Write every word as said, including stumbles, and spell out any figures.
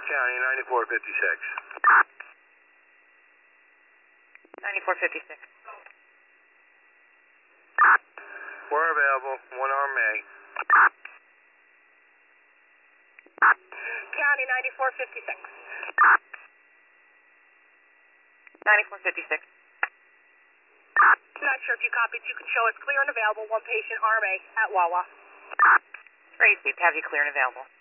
County, ninety-four fifty-six. ninety-four fifty-six. We're available. One arm May. County, ninety-four fifty-six. ninety-four fifty-six. Not sure if you copied. You can show us clear and available. One patient, arm A, at Wawa. Tracy, have you clear and available?